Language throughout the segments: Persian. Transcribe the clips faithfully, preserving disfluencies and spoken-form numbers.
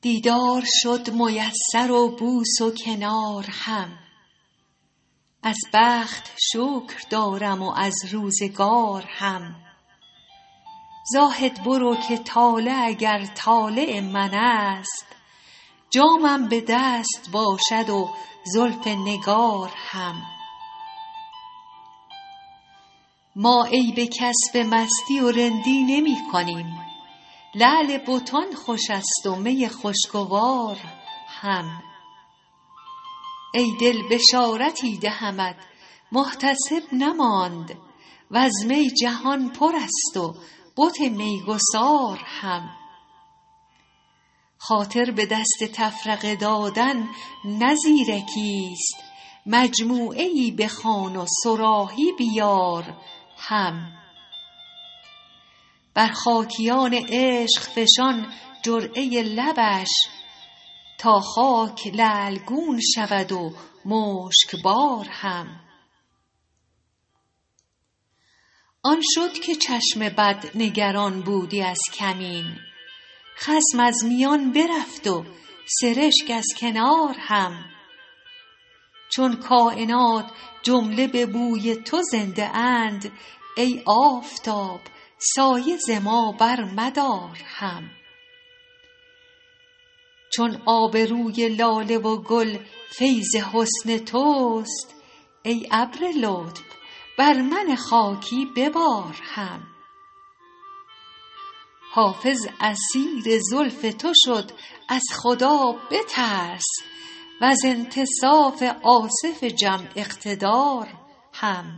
دیدار شد میسر و بوس و کنار هم، از بخت شکر دارم و از روزگار هم. زاهد برو که طالع اگر طالع من است، جامم به دست باشد و زلف نگار هم. ما عیب کسب مستی و رندی نمی کنیم، لعل بتان خوش است و می خوشگوار هم. ای دل بشارتی دهمت محتسب نماند، وز می جهان پر است و بت میگسار هم. خاطر به دست تفرقه دادن نه زیرکیست، مجموعه ای بخوان و صراحی بیار هم. بر خاکیان عشق فشان جرعه لبش، تا خاک لعلگون شود و مشکبار هم. آن شد که چشم بد نگران بودی از کمین، خصم از میان برفت و سرشک از کنار هم. چون کائنات جمله به بوی تو زنده اند، ای آفتاب سایه ز ما بر مدار هم. چون آبروی لاله و گل فیض حسن توست، ای ابر لطف بر من خاکی ببار هم. حافظ اسیر زلف تو شد از خدا بترس، وز انتصاف آصف جم اقتدار هم.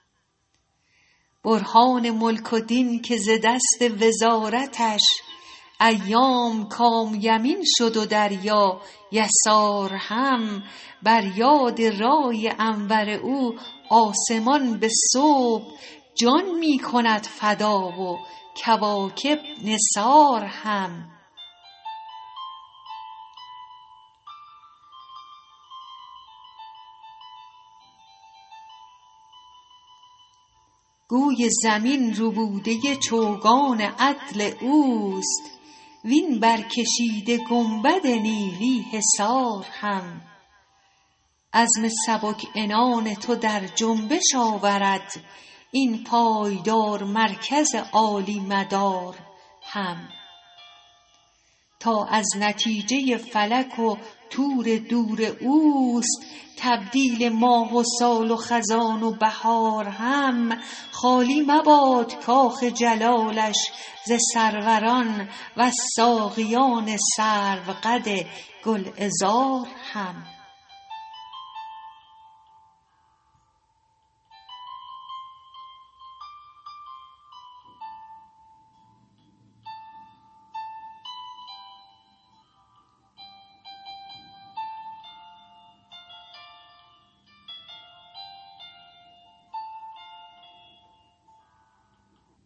برهان ملک و دین که ز دست وزارتش، ایام کام یمین شد و دریا یسار هم. بر یاد رای انور او آسمان به صبح، جان می کند فدا و کواکب نثار هم. گوی زمین ربوده چوگان عدل اوست، وین برکشیده گنبد نیلی حصار هم. عزم سبک عنان تو در جنبش آورد، این پایدار مرکز عالی مدار هم. تا از نتیجه فلک و طور دور اوست، تبدیل ماه و سال و خزان و بهار هم. خالی مباد کاخ جلالش ز سروران، و ساقیان سروقد گلعذار هم.